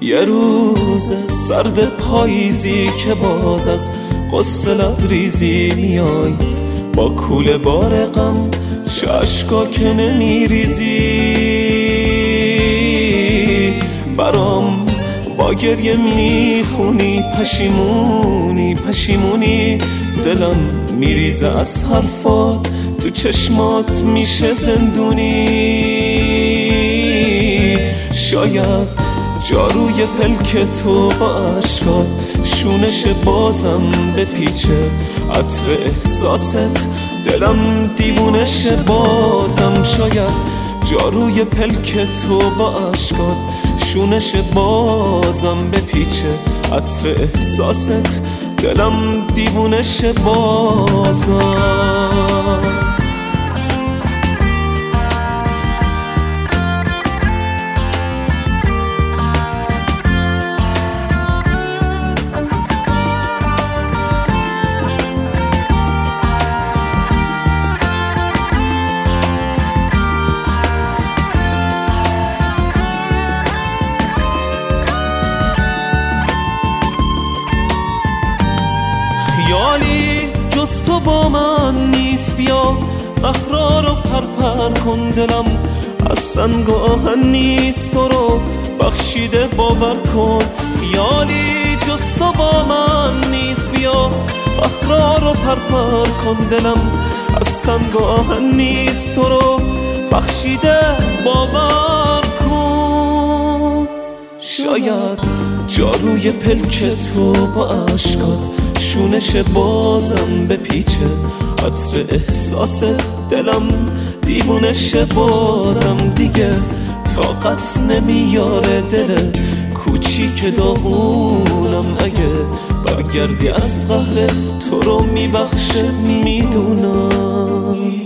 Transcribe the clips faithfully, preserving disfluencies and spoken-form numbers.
یه روز سرد پاییزی که باز از قصه لبریزی میای، با کوله بار غم چشکا که نمیریزی، برام با گریه میخونی پشیمونی پشیمونی، دلم میریزه از حرفات، تو چشمات میشه زندونی. شاید جاروی پلک تو با عشقات شونش بازم بپیچه، عطر احساست دلم دیوونش بازم. شاید جاروی پلک تو با عشقات شونش بازم بپیچه، عطر احساست دلم دیوونش بازم. خیالی جز تو با من نیست، بیا قهرا رو پرپر کن، دلم از سنگ و آهن نیست، تو رو بخشیده باور کن. خیالی جز تو با من نیست، بیا قهرا رو پرپر کن، دلم از سنگ و آهن نیست، تو رو بخشیده باور کن. شاید جاروی پلک تو با عشقات شونش بازم بپیچه، عطر احساس دلم دیوونش بازم. دیگه طاقت نمیاره دل کوچیک داغونم، اگه برگردی از قهرت تو رو میبخشه میدونم.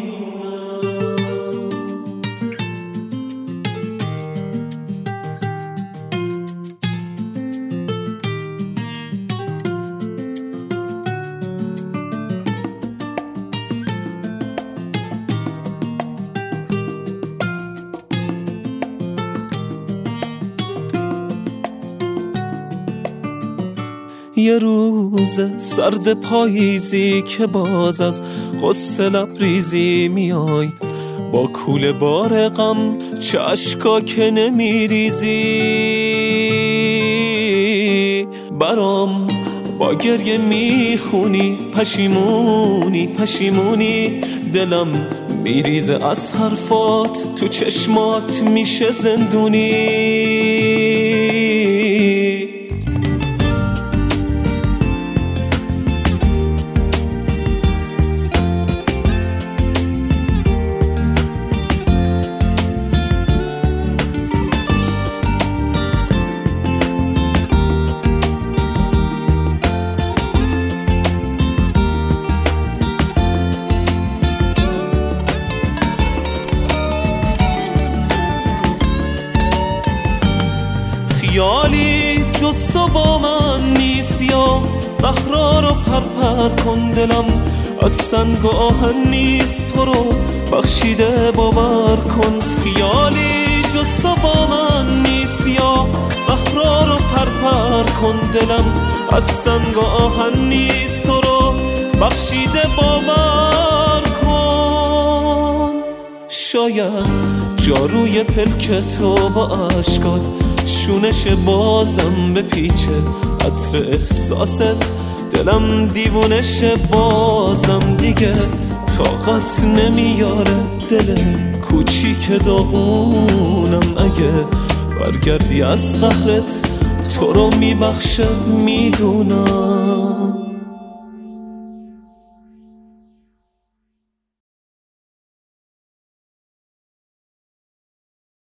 یه روز سرد پاییزی که باز از قصه لبریزی میای، با کوله بار غم چشکا که نمیریزی، برام با گریه میخونی پشیمونی پشیمونی، دلم میریزه از حرفات، تو چشمات میشه زندونی. خیالی جز تو با من نیست، بیا قهرا رو پرپر کن، دلم از سنگ و آهن نیست، تو رو بخشیده باور کن. خیالی جز تو با من نیست، بیا قهرا رو پرپر کن، دلم از سنگ و آهن نیست، تو رو بخشیده باور کن. شاید جاروی پلک تو با عشقات شونش بازم بپیچه، عطر احساست دلم دیوونش بازم. دیگه طاقت نمیاره دل کوچیک داغونم، اگه برگردی از قهرت تو رو میبخشه میدونم.